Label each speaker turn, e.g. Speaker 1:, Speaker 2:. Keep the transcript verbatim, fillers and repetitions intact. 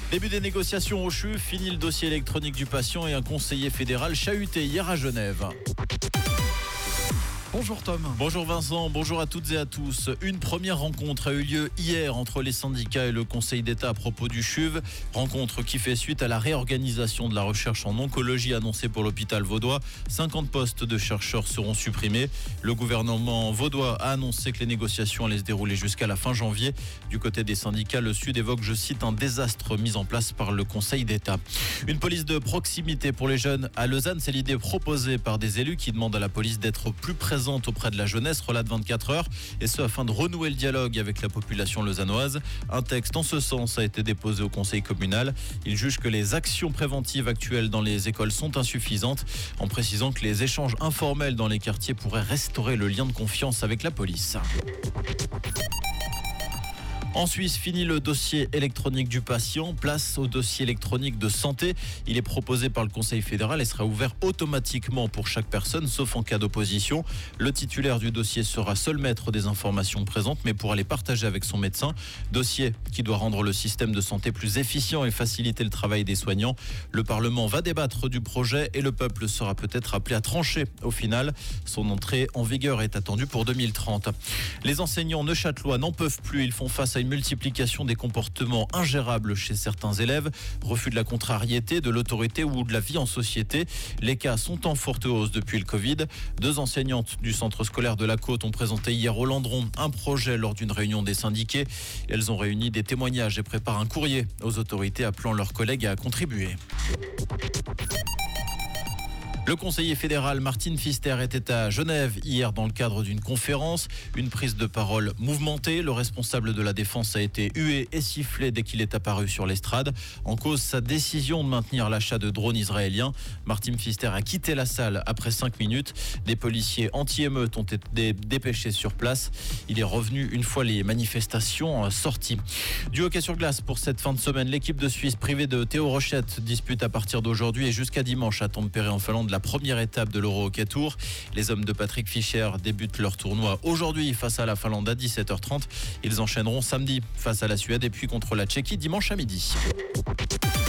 Speaker 1: Début des négociations au C H U, fini le dossier électronique du patient et un conseiller fédéral chahuté hier à Genève.
Speaker 2: Bonjour Tom.
Speaker 1: Bonjour Vincent, bonjour à toutes et à tous. Une première rencontre a eu lieu hier entre les syndicats et le Conseil d'État à propos du C H U V. Rencontre qui fait suite à la réorganisation de la recherche en oncologie annoncée pour l'hôpital vaudois. cinquante postes de chercheurs seront supprimés. Le gouvernement vaudois a annoncé que les négociations allaient se dérouler jusqu'à la fin janvier. Du côté des syndicats, le Sud évoque, je cite, un désastre mis en place par le Conseil d'État. Une police de proximité pour les jeunes à Lausanne, c'est l'idée proposée par des élus qui demandent à la police d'être plus présente auprès de la jeunesse, relate vingt-quatre heures, et ce afin de renouer le dialogue avec la population lausannoise. Un texte en ce sens a été déposé au conseil communal. Il juge que les actions préventives actuelles dans les écoles sont insuffisantes, en précisant que les échanges informels dans les quartiers pourraient restaurer le lien de confiance avec la police. En Suisse, fini le dossier électronique du patient, place au dossier électronique de santé. Il est proposé par le Conseil fédéral et sera ouvert automatiquement pour chaque personne, sauf en cas d'opposition. Le titulaire du dossier sera seul maître des informations présentes, mais pourra les partager avec son médecin. Dossier qui doit rendre le système de santé plus efficient et faciliter le travail des soignants. Le Parlement va débattre du projet et le peuple sera peut-être appelé à trancher au final. Son entrée en vigueur est attendue pour deux mille trente. Les enseignants neuchâtelois n'en peuvent plus. Ils font face à une multiplication des comportements ingérables chez certains élèves, refus de la contrariété, de l'autorité ou de la vie en société. Les cas sont en forte hausse depuis le Covid. Deux enseignantes du centre scolaire de la Côte ont présenté hier au Landron un projet lors d'une réunion des syndiqués. Elles ont réuni des témoignages et préparent un courrier aux autorités appelant leurs collègues à contribuer. Le conseiller fédéral Martin Pfister était à Genève hier dans le cadre d'une conférence. Une prise de parole mouvementée. Le responsable de la défense a été hué et sifflé dès qu'il est apparu sur l'estrade. En cause, sa décision de maintenir l'achat de drones israéliens. Martin Pfister a quitté la salle après cinq minutes. Des policiers anti-émeutes ont été dépêchés sur place. Il est revenu une fois les manifestations sorties. Du hockey sur glace pour cette fin de semaine. L'équipe de Suisse privée de Théo Rochette dispute à partir d'aujourd'hui et jusqu'à dimanche à Tampere en Finlande la première étape de l'Euro Hockey Tour. Les hommes de Patrick Fischer débutent leur tournoi aujourd'hui face à la Finlande à dix-sept heures trente. Ils enchaîneront samedi face à la Suède et puis contre la Tchéquie dimanche à midi.